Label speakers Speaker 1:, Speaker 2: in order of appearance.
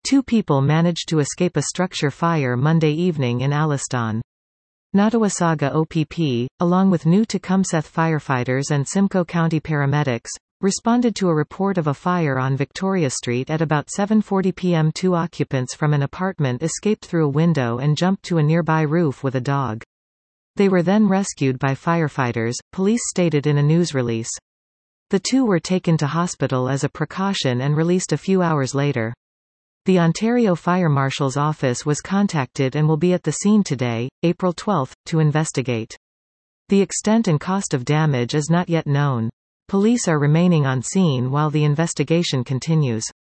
Speaker 1: Two people managed to escape a structure fire Monday evening in Alistan. Nottawasaga OPP, along with New Tecumseth firefighters and Simcoe County paramedics, responded to a report of a fire on Victoria Street at about 7:40 p.m. Two occupants from an apartment escaped through a window and jumped to a nearby roof with a dog. They were then rescued by firefighters, police stated in a news release. The two were taken to hospital as a precaution and released a few hours later. The Ontario Fire Marshal's office was contacted and will be at the scene today, April 12, to investigate. The extent and cost of damage is not yet known. Police are remaining on scene while the investigation continues.